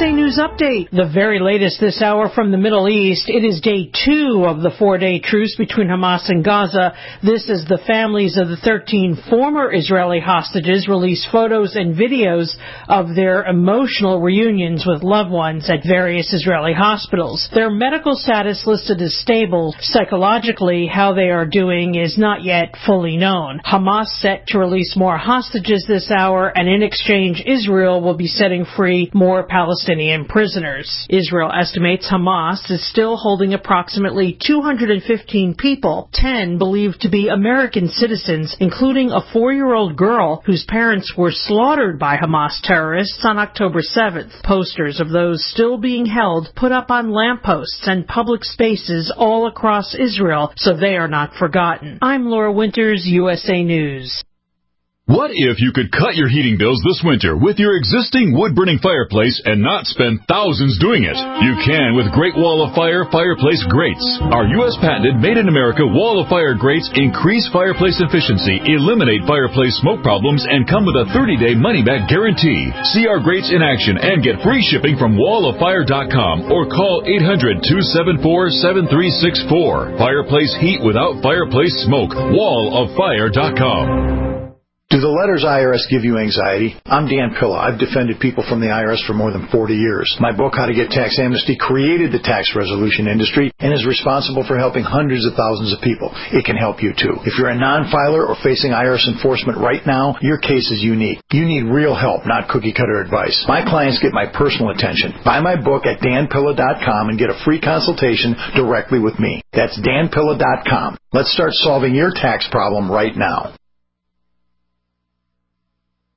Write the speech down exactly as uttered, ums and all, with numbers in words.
A News Update. The very latest this hour from the Middle East. It is day two of the four-day truce between Hamas and Gaza. This is the families of the thirteen former Israeli hostages release photos and videos of their emotional reunions with loved ones at various Israeli hospitals. Their medical status listed as stable. Psychologically, how they are doing is not yet fully known. Hamas set to release more hostages this hour, and in exchange, Israel will be setting free more Palestinian prisoners. Israel estimates Hamas is still holding approximately two hundred fifteen people, ten believed to be American citizens, including a four-year-old girl whose parents were slaughtered by Hamas terrorists on October seventh. Posters of those still being held put up on lampposts and public spaces all across Israel so they are not forgotten. I'm Laura Winters, U S A News. What if you could cut your heating bills this winter with your existing wood-burning fireplace and not spend thousands doing it? You can with Great Wall of Fire fireplace grates. Our U S patented made-in-America Wall of Fire grates increase fireplace efficiency, eliminate fireplace smoke problems, and come with a thirty-day money-back guarantee. See our grates in action and get free shipping from wall of fire dot com or call eight hundred, two seven four, seven three six four. Fireplace heat without fireplace smoke. wall of fire dot com. Do the letters I R S give you anxiety? I'm Dan Pilla. I've defended people from the I R S for more than forty years. My book, How to Get Tax Amnesty, created the tax resolution industry and is responsible for helping hundreds of thousands of people. It can help you, too. If you're a non-filer or facing I R S enforcement right now, your case is unique. You need real help, not cookie-cutter advice. My clients get my personal attention. Buy my book at dan pilla dot com and get a free consultation directly with me. That's dan pilla dot com. Let's start solving your tax problem right now.